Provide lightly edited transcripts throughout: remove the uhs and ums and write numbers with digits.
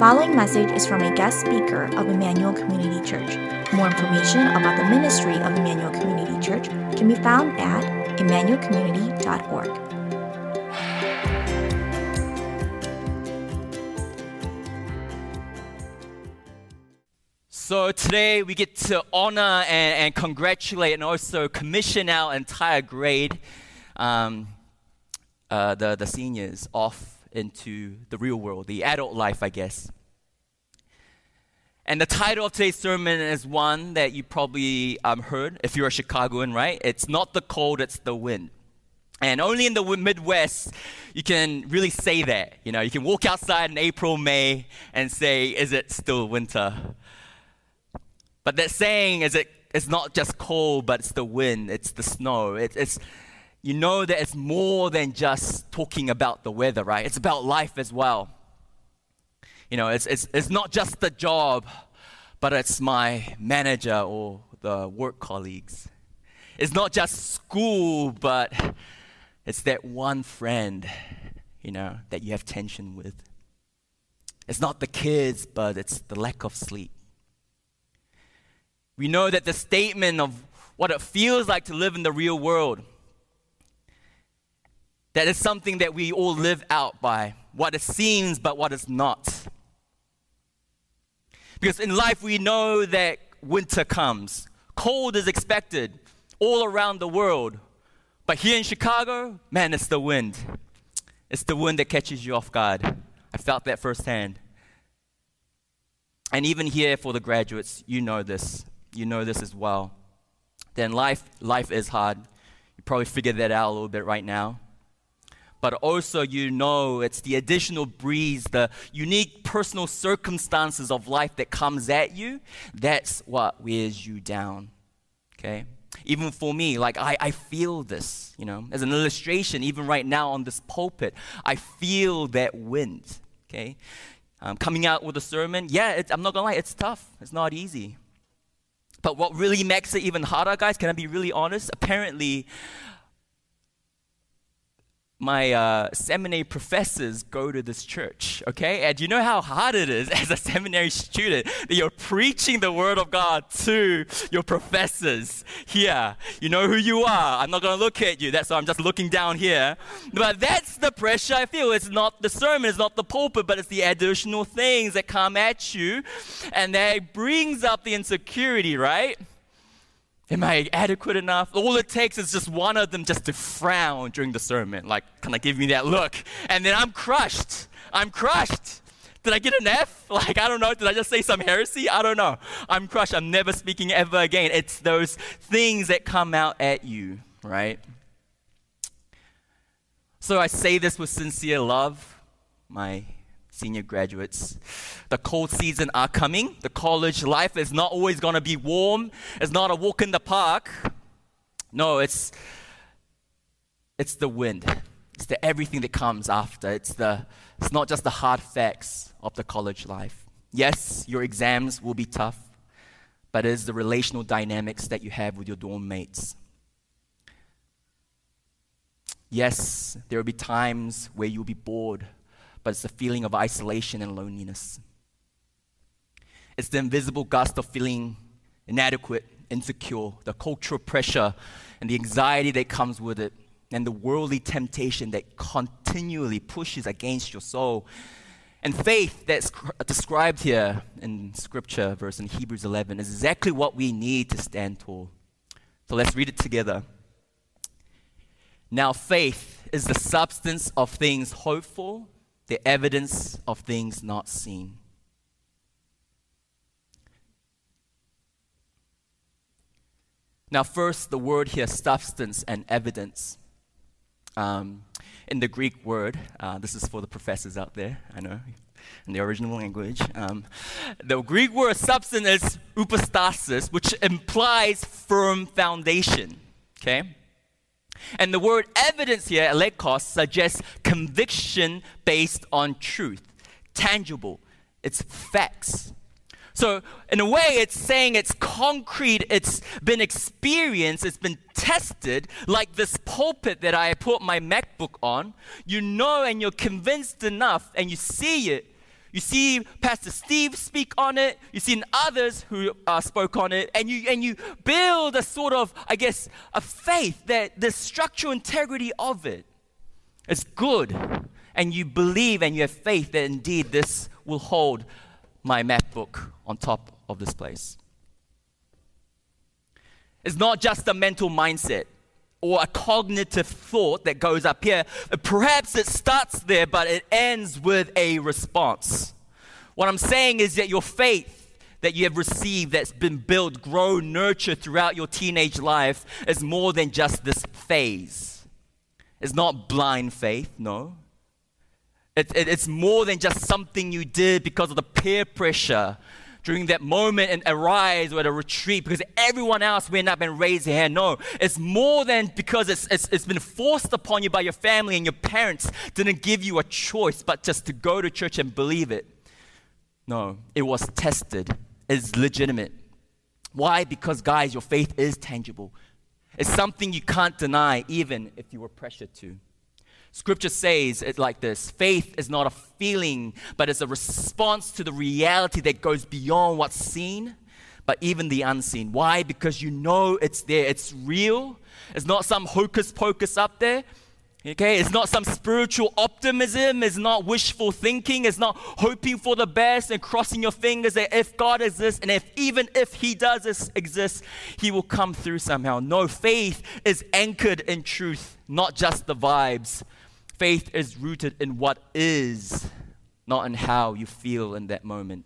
following message is from a guest speaker of Emmanuel Community Church. More information about the ministry of Emmanuel Community Church can be found at emmanuelcommunity.org. So today we get to honor and congratulate and also commission our entire grade, the seniors, off into the real world, the adult life, I guess. And the title of today's sermon is one that you probably heard if you're a Chicagoan, right? It's not the cold, it's the wind. And only in the Midwest you can really say that. You know, you can walk outside in April, May and say, is it still winter? But that saying is it's not just cold, but it's the wind, it's the snow. It's you know that it's more than just talking about the weather, right? It's about life as well. You know, it's not just the job, but it's my manager or the work colleagues. It's not just school, but it's that one friend, you know, that you have tension with. It's not the kids, but it's the lack of sleep. We know that the statement of what it feels like to live in the real world, that is something that we all live out by, what it seems but what it's not. Because in life we know that winter comes. Cold is expected all around the world. But here in Chicago, man, it's the wind. It's the wind that catches you off guard. I felt that firsthand. And even here for the graduates, you know this. You know this as well. Then life is hard. You probably figured that out a little bit right now. But also you know it's the additional breeze, the unique personal circumstances of life that comes at you, that's what wears you down, okay? Even for me, like I feel this, you know. As an illustration, even right now on this pulpit, I feel that wind, okay? Coming out with a sermon, I'm not gonna lie, it's tough. It's not easy. But what really makes it even harder, guys, can I be really honest? Apparently, my seminary professors go to this church, okay? And you know how hard it is as a seminary student that you're preaching the word of God to your professors here. You know who you are. I'm not going to look at you. That's why I'm just looking down here. But that's the pressure I feel. It's not the sermon, it's not the pulpit, but it's the additional things that come at you. And that brings up the insecurity, right? Am I adequate enough? All it takes is just one of them just to frown during the sermon. Like, kind of give me that look. And then I'm crushed. Did I get an F? Like, I don't know. Did I just say some heresy? I don't know. I'm crushed. I'm never speaking ever again. It's those things that come out at you, right? So I say this with sincere love, my senior graduates. The cold season are coming. The college life is not always going to be warm. It's not a walk in the park. No, it's the wind. It's the everything that comes after. It's not just the hard facts of the college life. Yes, your exams will be tough, but it's the relational dynamics that you have with your dorm mates. Yes, there will be times where you'll be bored, but it's the feeling of isolation and loneliness. It's the invisible gust of feeling inadequate, insecure, the cultural pressure and the anxiety that comes with it, and the worldly temptation that continually pushes against your soul. And faith that's described here in Scripture, verse in Hebrews 11, is exactly what we need to stand tall. So let's read it together. Now faith is the substance of things hoped for, the evidence of things not seen. Now first, the word here, substance and evidence. In the Greek word, this is for the professors out there, I know, in the original language. The Greek word substance is upostasis, which implies firm foundation, okay? And the word evidence here, elekos, suggests conviction based on truth, tangible, it's facts. So in a way, it's saying it's concrete, it's been experienced, it's been tested, like this pulpit that I put my MacBook on. You know and you're convinced enough and you see it, You see Pastor Steve speak on it. You've seen others who spoke on it. And you build a sort of, I guess, a faith that the structural integrity of it is good. And you believe and you have faith that indeed this will hold my math book on top of this place. It's not just a mental mindset or a cognitive thought that goes up here. Perhaps it starts there, but it ends with a response. What I'm saying is that your faith that you have received, that's been built, grown, nurtured throughout your teenage life, is more than just this phase. It's not blind faith, no. It's more than just something you did because of the peer pressure during that moment in a rise or at a retreat because everyone else went up and raised their hand. No, it's more than because it's been forced upon you by your family and your parents didn't give you a choice but just to go to church and believe it. No, it was tested. It's legitimate. Why? Because, guys, your faith is tangible. It's something you can't deny even if you were pressured to. Scripture says it like this: faith is not a feeling, but it's a response to the reality that goes beyond what's seen, but even the unseen. Why? Because you know it's there. It's real. It's not some hocus pocus up there. Okay, it's not some spiritual optimism. It's not wishful thinking. It's not hoping for the best and crossing your fingers that if God exists and even if He does exist, He will come through somehow. No, faith is anchored in truth, not just the vibes. Faith is rooted in what is, not in how you feel in that moment.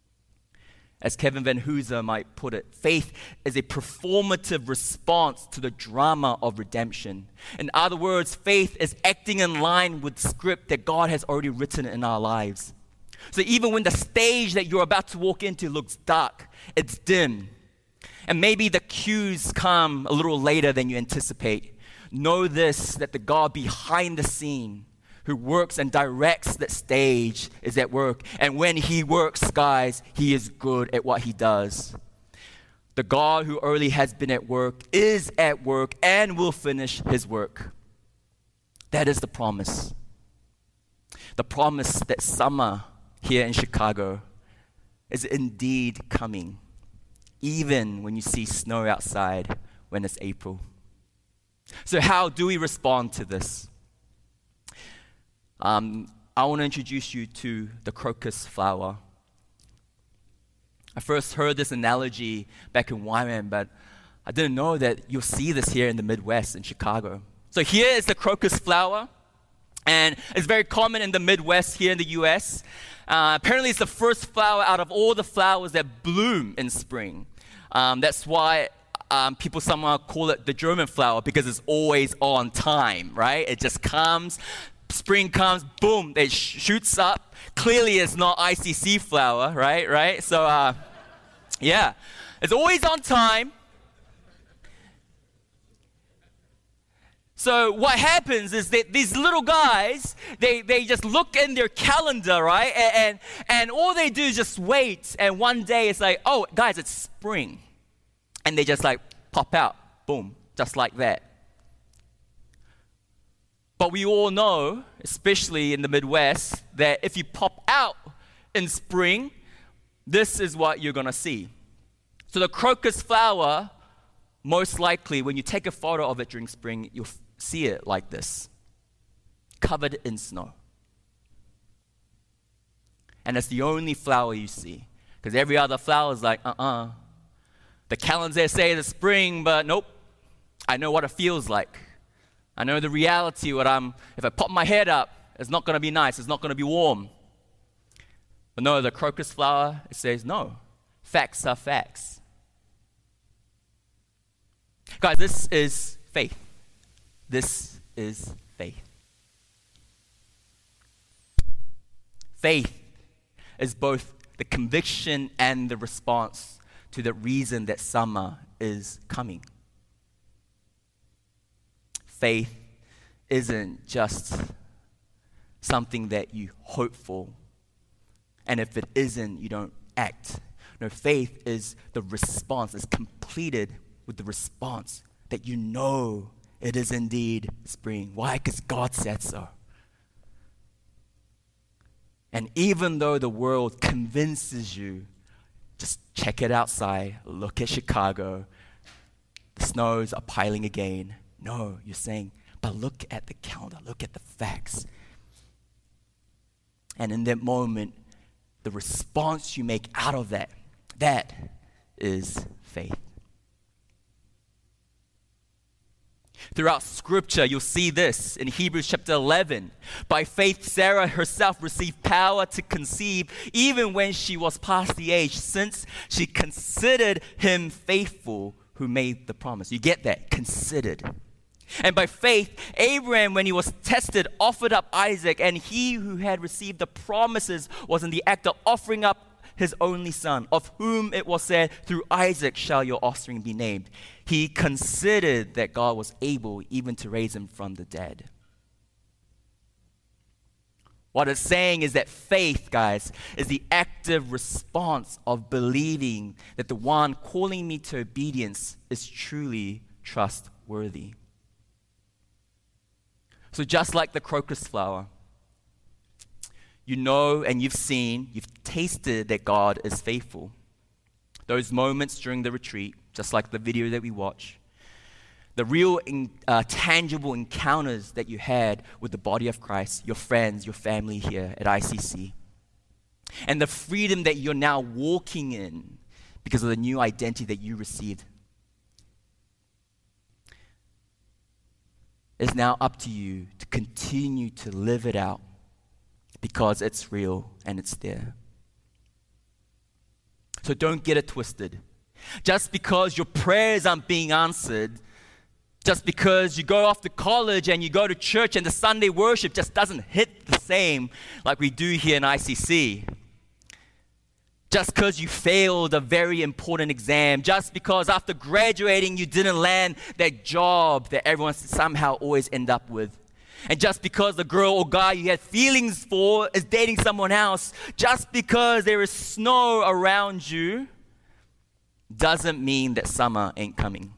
As Kevin Van Hooser might put it, faith is a performative response to the drama of redemption. In other words, faith is acting in line with script that God has already written in our lives. So even when the stage that you're about to walk into looks dark, it's dim, and maybe the cues come a little later than you anticipate, know this, that the God behind the scene who works and directs that stage is at work. And when He works, guys, He is good at what He does. The God who already has been at work is at work and will finish His work. That is the promise. The promise that summer here in Chicago is indeed coming, even when you see snow outside when it's April. So how do we respond to this? I want to introduce you to the crocus flower. I first heard this analogy back in Wyman, but I didn't know that you'll see this here in the Midwest in Chicago. So here is the crocus flower, and it's very common in the Midwest here in the U.S. Apparently it's the first flower out of all the flowers that bloom in spring. That's why people somehow call it the German flower, because it's always on time, right? It just comes, spring comes, boom, it shoots up. Clearly it's not ICC flower, right? So, yeah, it's always on time. So what happens is that these little guys, they just look in their calendar, right? And all they do is just wait. And one day it's like, oh, guys, it's spring. And they just like pop out, boom, just like that. But we all know, especially in the Midwest, that if you pop out in spring, this is what you're going to see. So the crocus flower, most likely, when you take a photo of it during spring, you'll see it like this, covered in snow. And it's the only flower you see, because every other flower is like, The calendars say it's spring, but nope. I know what it feels like. I know the reality. If I pop my head up, it's not going to be nice. It's not going to be warm. But no, the crocus flower, it says no. Facts are facts. Guys, this is faith. This is faith. Faith is both the conviction and the response to the reason that summer is coming. Faith isn't just something that you hope for, and if it isn't, you don't act. No, faith is the response. It's completed with the response that you know it is indeed spring. Why? Because God said so. And even though the world convinces you, just check it outside, look at Chicago, the snows are piling again. No, you're saying, but look at the calendar, look at the facts. And in that moment, the response you make out of that is faith. Throughout Scripture, you'll see this in Hebrews chapter 11. By faith, Sarah herself received power to conceive even when she was past the age, since she considered him faithful who made the promise. You get that? Considered. And by faith, Abraham, when he was tested, offered up Isaac, and he who had received the promises was in the act of offering up his only son, of whom it was said, through Isaac shall your offspring be named. He considered that God was able even to raise him from the dead. What it's saying is that faith, guys, is the active response of believing that the one calling me to obedience is truly trustworthy. So just like the crocus flower, you know and you've seen, you've tasted that God is faithful. Those moments during the retreat, just like the video that we watch, the real tangible encounters that you had with the body of Christ, your friends, your family here at ICC, and the freedom that you're now walking in because of the new identity that you received. It's now up to you to continue to live it out because it's real and it's there. So don't get it twisted. Just because your prayers aren't being answered, just because you go off to college and you go to church and the Sunday worship just doesn't hit the same like we do here in ICC. Just because you failed a very important exam, just because after graduating you didn't land that job that everyone somehow always end up with. And just because the girl or guy you had feelings for is dating someone else, just because there is snow around you, doesn't mean that summer ain't coming.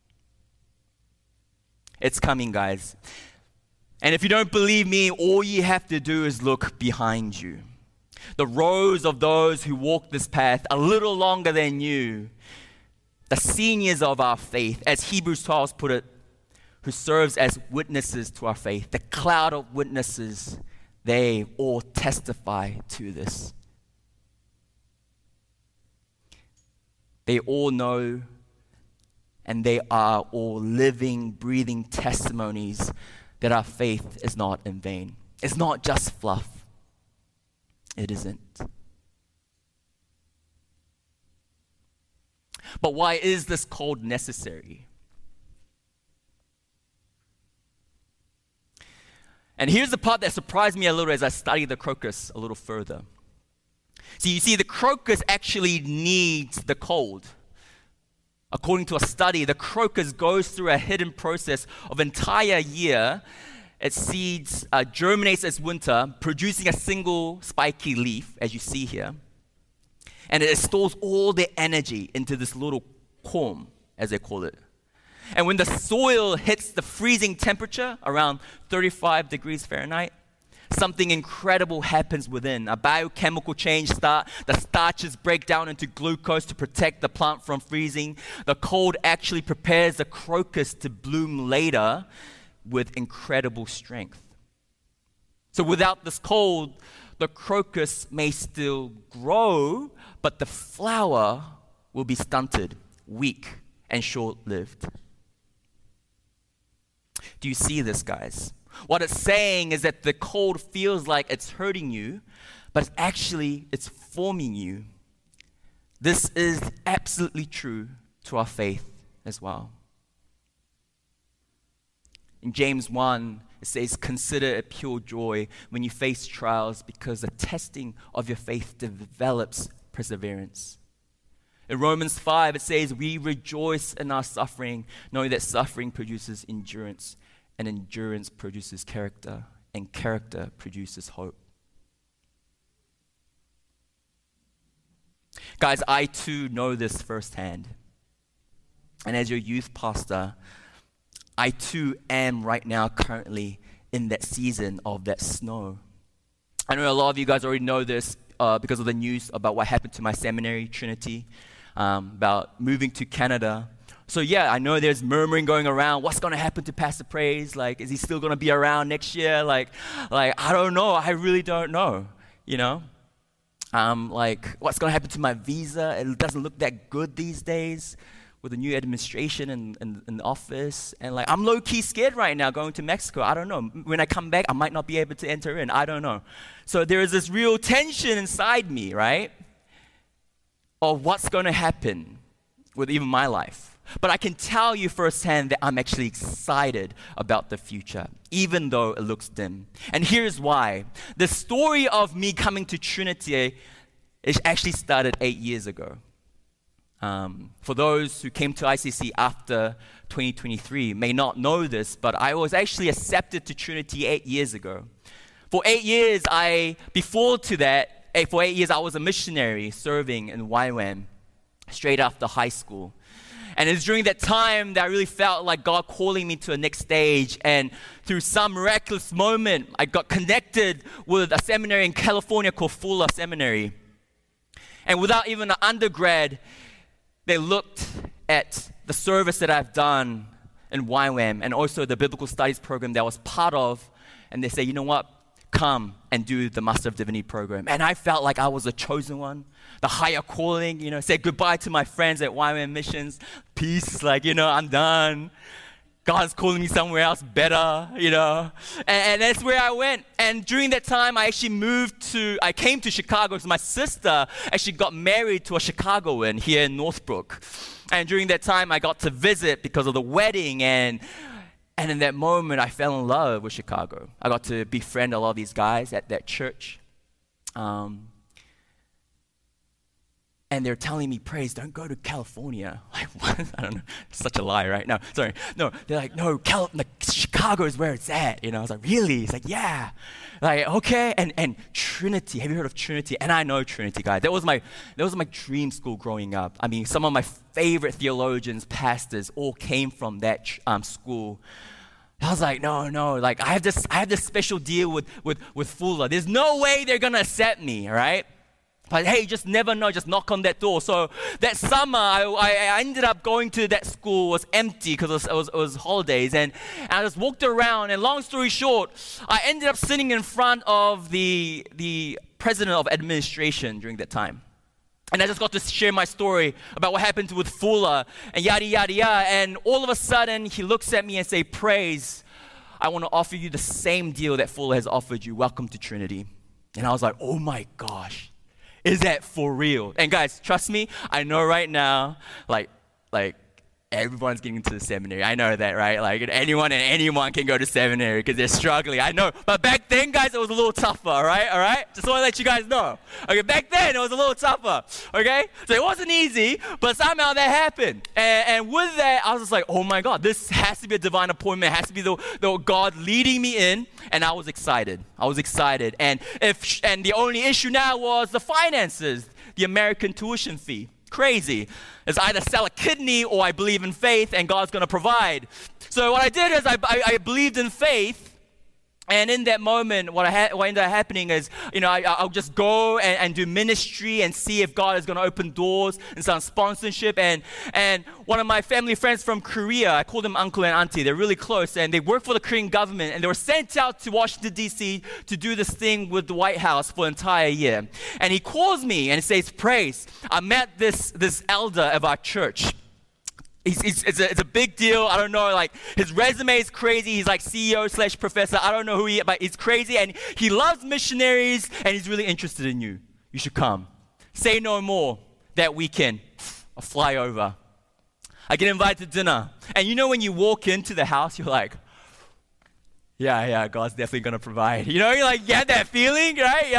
It's coming, guys. And if you don't believe me, all you have to do is look behind you. The rows of those who walk this path a little longer than you, the seniors of our faith, as Hebrews 12 put it, who serves as witnesses to our faith, the cloud of witnesses, they all testify to this. They all know and they are all living, breathing testimonies that our faith is not in vain. It's not just fluff. It isn't. But why is this cold necessary? And here's the part that surprised me a little as I studied the crocus a little further. So you see, the crocus actually needs the cold. According to a study, the crocus goes through a hidden process of entire year. Its seeds germinates as winter, producing a single spiky leaf, as you see here. And it stores all the energy into this little corm, as they call it. And when the soil hits the freezing temperature, around 35 degrees Fahrenheit, something incredible happens within. A biochemical change the starches break down into glucose to protect the plant from freezing. The cold actually prepares the crocus to bloom later with incredible strength. So without this cold, the crocus may still grow, but the flower will be stunted, weak, and short-lived. Do you see this, guys? What it's saying is that the cold feels like it's hurting you, but actually it's forming you. This is absolutely true to our faith as well. In James 1, it says, "Consider it pure joy when you face trials, because the testing of your faith develops perseverance." In Romans 5, it says, "We rejoice in our suffering, knowing that suffering produces endurance, and endurance produces character, and character produces hope." Guys, I too know this firsthand. And as your youth pastor, I too am right now currently in that season of that snow. I know a lot of you guys already know this because of the news about what happened to my seminary, Trinity, about moving to Canada. So yeah, I know there's murmuring going around. What's going to happen to Pastor Praise? Like, is he still going to be around next year? Like, I don't know. I really don't know, Like, what's going to happen to my visa? It doesn't look that good these days with the new administration in the office. And like, I'm low-key scared right now going to Mexico. I don't know. When I come back, I might not be able to enter in. I don't know. So there is this real tension inside me, right? Of what's going to happen with even my life. But I can tell you firsthand that I'm actually excited about the future, even though it looks dim. And here's why. The story of me coming to Trinity is actually started 8 years ago. For those who came to ICC after 2023 may not know this, but I was actually accepted to Trinity 8 years ago. For 8 years, I was a missionary serving in YWAM straight after high school. And it's during that time that I really felt like God calling me to a next stage. And through some miraculous moment, I got connected with a seminary in California called Fuller Seminary. And without even an undergrad, they looked at the service that I've done in YWAM and also the biblical studies program that I was part of. And they said, you know what? Come and do the Master of Divinity program. And I felt like I was a chosen one, the higher calling, said goodbye to my friends at YWAM Missions. Peace, I'm done. God's calling me somewhere else better, And that's where I went. And during that time, I came to Chicago because my sister actually got married to a Chicagoan here in Northbrook. And during that time, I got to visit because of the wedding. And in that moment, I fell in love with Chicago. I got to befriend a lot of these guys at that church. And they're telling me, Praise, don't go to California. Like, what? I don't know. It's such a lie, right? No, sorry. No, they're like, no, Chicago is where it's at. I was like, really? It's like, yeah. Like, okay. And Trinity, have you heard of Trinity? And I know Trinity, guys. That was my dream school growing up. I mean, some of my favorite theologians, pastors, all came from that school. I was like, no, like, I have this special deal with Fuller. There's no way they're going to accept me, all right? But hey, just never know, just knock on that door. So that summer, I ended up going to that school. It was empty because it was holidays. And I just walked around, and long story short, I ended up sitting in front of the president of administration during that time. And I just got to share my story about what happened with Fuller and yada, yada, yada. And all of a sudden, he looks at me and says, Praise, I want to offer you the same deal that Fuller has offered you. Welcome to Trinity. And I was like, oh my gosh. Is that for real? And guys, trust me, I know right now, like everyone's getting into the seminary. I know that, right? Like anyone can go to seminary because they're struggling. I know. But back then, guys, it was a little tougher, all right? Just want to let you guys know. Okay, back then, it was a little tougher, okay? So it wasn't easy, but somehow that happened. And with that, I was just like, oh my God, this has to be a divine appointment. It has to be the God leading me in. And I was excited. And the only issue now was the finances, the American tuition fee. Crazy. It's either sell a kidney or I believe in faith and God's going to provide. So what I did is I believed in faith. And in that moment, what ended up happening is, I'll just go and do ministry and see if God is going to open doors and some sponsorship. And one of my family friends from Korea, I call them uncle and auntie. They're really close, and they work for the Korean government. And they were sent out to Washington, D.C. to do this thing with the White House for an entire year. And he calls me and he says, Praise, I met this elder of our church. It's a big deal. I don't know, like his resume is crazy. He's like CEO/professor. I don't know who he is, but he's crazy. And he loves missionaries and he's really interested in you. You should come. Say no more. That weekend, I fly over. I get invited to dinner. And when you walk into the house, you're like, yeah, God's definitely going to provide. You get that feeling, right?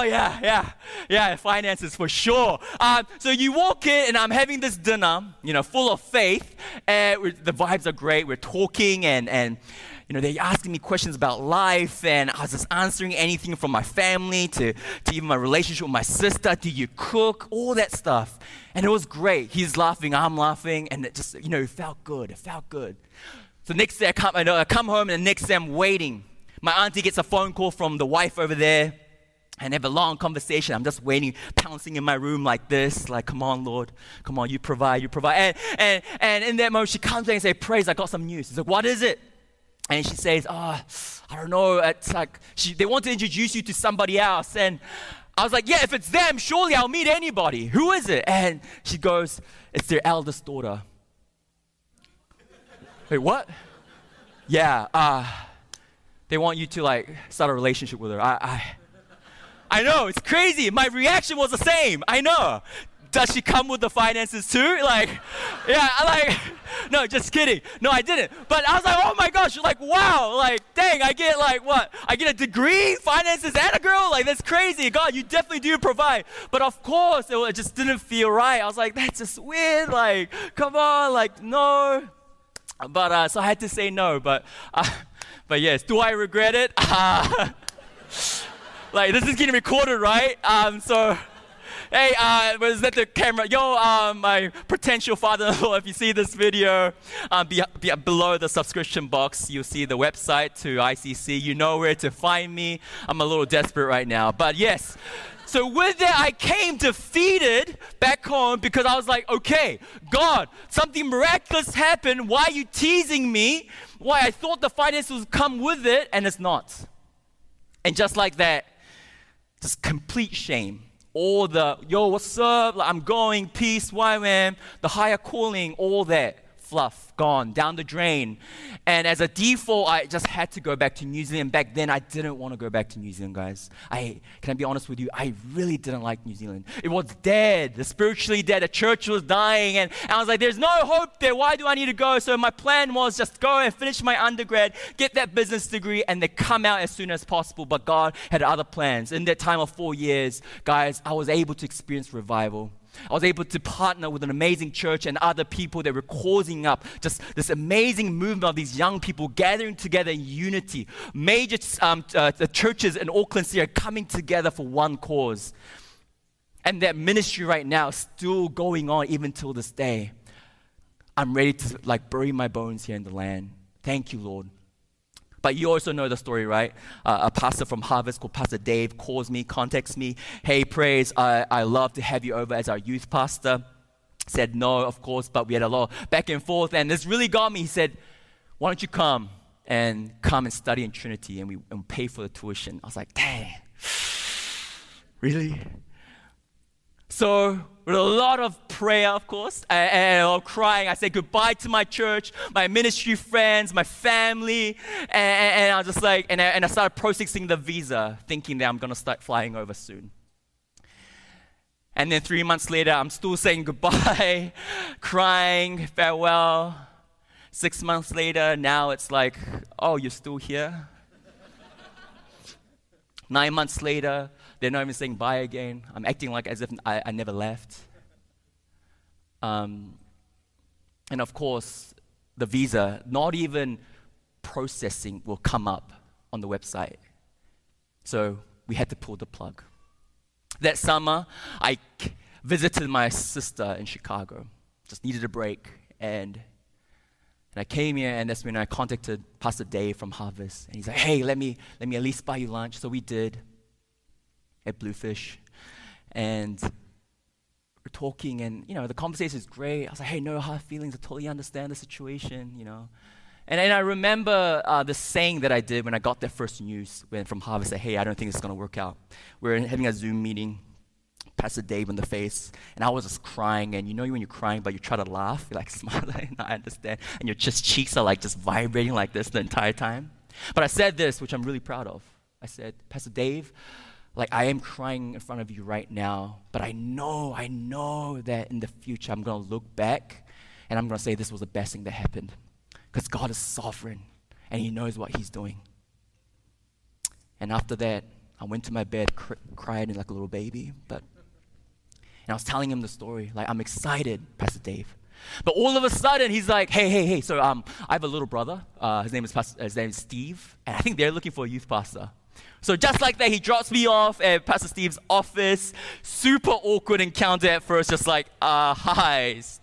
Yeah, finances for sure. So you walk in, and I'm having this dinner, full of faith. And the vibes are great. We're talking, and they're asking me questions about life, and I was just answering anything from my family to even my relationship with my sister. Do you cook? All that stuff. And it was great. He's laughing, I'm laughing, and it just, it felt good. So next day I come home, and the next day I'm waiting. My auntie gets a phone call from the wife over there. and have a long conversation. I'm just waiting, pouncing in my room like this, like, come on, Lord. Come on, you provide. And in that moment, she comes in and says, Praise, I got some news. He's like, what is it? And she says, I don't know. It's like, they want to introduce you to somebody else. And I was like, yeah, if it's them, surely I'll meet anybody. Who is it? And she goes, it's their eldest daughter. Wait, what? Yeah, they want you to like start a relationship with her. I know, it's crazy. My reaction was the same. I know. Does she come with the finances too? Like, yeah, no, just kidding. No, I didn't. But I was like, oh my gosh, like, wow, like, dang, I get like what? I get a degree, finances, and a girl? Like, that's crazy. God, you definitely do provide. But of course, it just didn't feel right. I was like, that's just weird. Like, come on, like, no. But, so I had to say no. But yes, do I regret it? Like, this is getting recorded, right? So... Hey, was that the camera? Yo, my potential father-in-law, if you see this video, below the subscription box, you'll see the website to ICC. You know where to find me. I'm a little desperate right now. But yes, so with that, I came defeated back home because I was like, okay, God, something miraculous happened. Why are you teasing me? Why I thought the finances would come with it, and it's not. And just like that, just complete shame. All the, yo, what's up? Like, I'm going, peace, YWAM, the higher calling, all that fluff, gone, down the drain. And as a default, I just had to go back to New Zealand. Back then, I didn't want to go back to New Zealand, guys. Can I be honest with you? I really didn't like New Zealand. It was dead, spiritually dead. The church was dying. And I was like, there's no hope there. Why do I need to go? So my plan was just go and finish my undergrad, get that business degree, and then come out as soon as possible. But God had other plans. In that time of 4 years, guys, I was able to experience revival. I was able to partner with an amazing church and other people that were causing up just this amazing movement of these young people gathering together in unity. Major churches in Auckland City are coming together for one cause. And that ministry right now is still going on even till this day. I'm ready to like bury my bones here in the land. Thank you, Lord. But you also know the story, right? A pastor from Harvest called Pastor Dave calls me, contacts me. Hey, Praise, I love to have you over as our youth pastor. Said no, of course, but we had a lot of back and forth. And this really got me. He said, why don't you come and study in Trinity and pay for the tuition? I was like, dang, really? So with a lot of prayer, of course, and a lot of crying, I said goodbye to my church, my ministry friends, my family, and I was just like, and I started processing the visa, thinking that I'm going to start flying over soon. And then 3 months later, I'm still saying goodbye, crying, farewell. 6 months later, now it's like, oh, you're still here? 9 months later, they're not even saying bye again. I'm acting like as if I never left. And of course, the visa, not even processing will come up on the website. So we had to pull the plug. That summer, I visited my sister in Chicago. Just needed a break. And I came here, and that's when I contacted Pastor Dave from Harvest. And he's like, hey, let me at least buy you lunch. So we did at Bluefish. And we're talking, and, the conversation is great. I was like, hey, no hard feelings. I totally understand the situation, And I remember the saying that I did when I got that first news from Harvest, that, hey, I don't think it's going to work out. We're having a Zoom meeting, Pastor Dave in the face, and I was just crying. And when you're crying, but you try to laugh, you're like smiling, I understand. And your cheeks are like just vibrating like this the entire time. But I said this, which I'm really proud of. I said, Pastor Dave, I am crying in front of you right now, but I know that in the future I'm going to look back and I'm going to say this was the best thing that happened. Because God is sovereign, and He knows what He's doing. And after that, I went to my bed, cried like a little baby. And I was telling him the story, I'm excited, Pastor Dave. But all of a sudden, he's like, hey. So I have a little brother. His name is Steve, and I think they're looking for a youth pastor. So just like that, he drops me off at Pastor Steve's office. Super awkward encounter at first, just like, hi, Steve.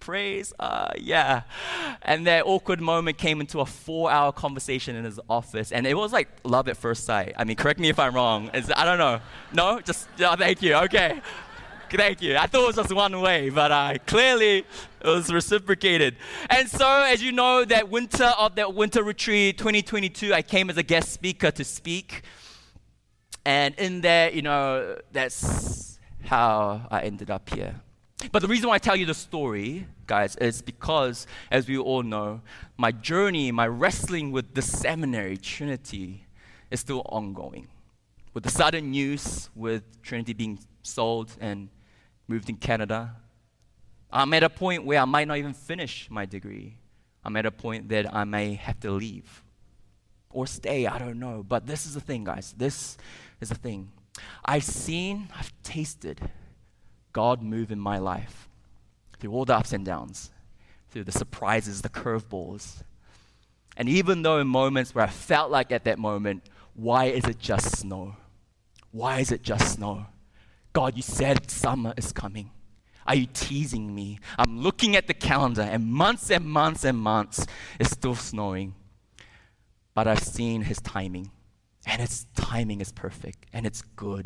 praise? Yeah. And that awkward moment came into a 4-hour conversation in his office. And it was like love at first sight. I mean, correct me if I'm wrong. I don't know. No? Just, thank you. Okay. Thank you. I thought it was just one way, but clearly it was reciprocated. And so, as you know, that winter retreat 2022, I came as a guest speaker to speak. And in there, that's how I ended up here. But the reason why I tell you the story, guys, is because, as we all know, my journey, my wrestling with the seminary, Trinity, is still ongoing. With the sudden news, with Trinity being sold and moved in Canada, I'm at a point where I might not even finish my degree. I'm at a point that I may have to leave or stay, I don't know. But this is the thing, guys. This is the thing. I've tasted God move in my life through all the ups and downs, through the surprises, the curveballs. And even though in moments where I felt like at that moment, why is it just snow? Why is it just snow? God, you said summer is coming. Are you teasing me? I'm looking at the calendar and months and months and months, it's still snowing. But I've seen his timing, and his timing is perfect, and it's good.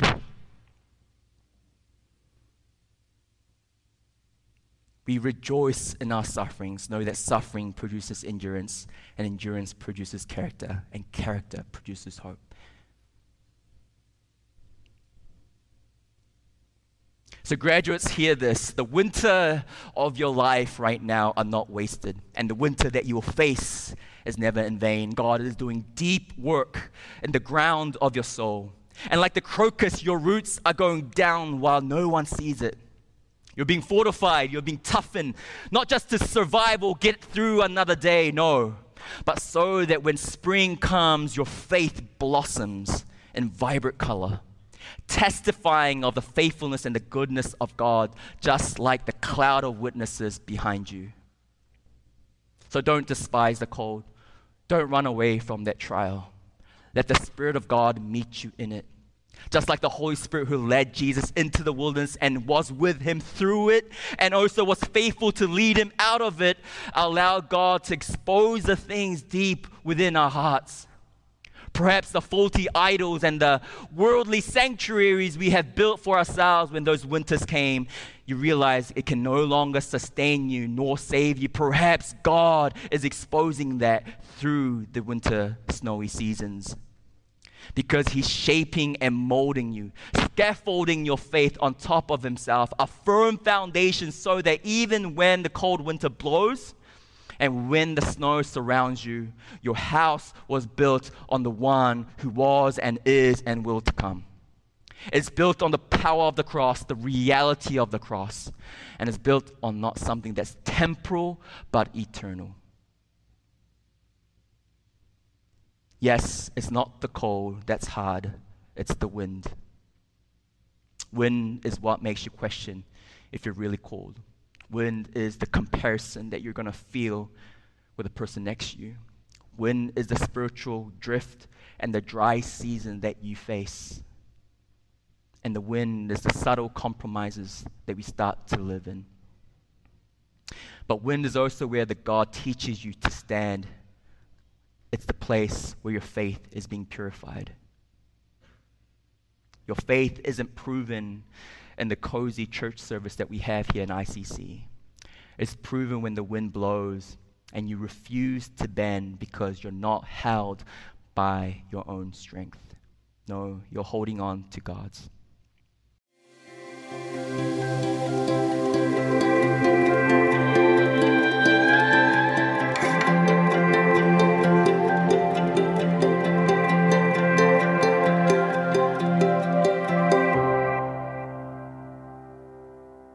We rejoice in our sufferings, know that suffering produces endurance, and endurance produces character, and character produces hope. So graduates, hear this. The winter of your life right now are not wasted, and the winter that you will face is never in vain. God is doing deep work in the ground of your soul. And like the crocus, your roots are going down while no one sees it. You're being fortified, you're being toughened, not just to survive or get through another day, no, but so that when spring comes, your faith blossoms in vibrant color, testifying of the faithfulness and the goodness of God, just like the cloud of witnesses behind you. So don't despise the cold. Don't run away from that trial. Let the Spirit of God meet you in it. Just like the Holy Spirit who led Jesus into the wilderness and was with him through it and also was faithful to lead him out of it, allow God to expose the things deep within our hearts. Perhaps the faulty idols and the worldly sanctuaries we have built for ourselves when those winters came, you realize it can no longer sustain you nor save you. Perhaps God is exposing that through the winter snowy seasons. Because he's shaping and molding you, scaffolding your faith on top of himself, a firm foundation so that even when the cold winter blows and when the snow surrounds you, your house was built on the one who was and is and will to come. It's built on the power of the cross, the reality of the cross, and it's built on not something that's temporal but eternal. Yes, it's not the cold that's hard, it's the wind. Wind is what makes you question if you're really cold. Wind is the comparison that you're going to feel with the person next to you. Wind is the spiritual drift and the dry season that you face. And the wind is the subtle compromises that we start to live in. But wind is also where the God teaches you to stand. It's the place where your faith is being purified. Your faith isn't proven in the cozy church service that we have here in ICC. It's proven when the wind blows and you refuse to bend because you're not held by your own strength. No, you're holding on to God's.